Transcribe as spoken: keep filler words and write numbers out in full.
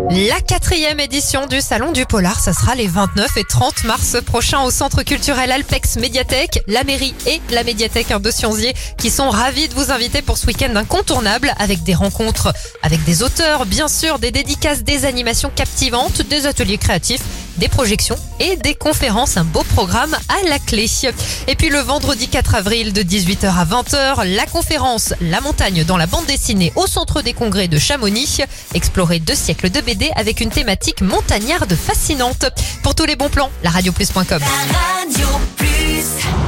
La quatrième édition du Salon du Polar, ça sera les vingt-neuf et trente mars prochains au Centre culturel Alpex Médiathèque, la mairie et la médiathèque de Sionzier qui sont ravis de vous inviter pour ce week-end incontournable avec des rencontres avec des auteurs, bien sûr, des dédicaces, des animations captivantes, des ateliers créatifs, des projections et des conférences. Un beau programme à la clé. Et puis le vendredi quatre avril de dix-huit heures à vingt heures, la conférence La montagne dans la bande dessinée au Centre des congrès de Chamonix. Explorer deux siècles de B D avec une thématique montagnarde fascinante. Pour tous les bons plans, la radio plus point com. La Radio Plus.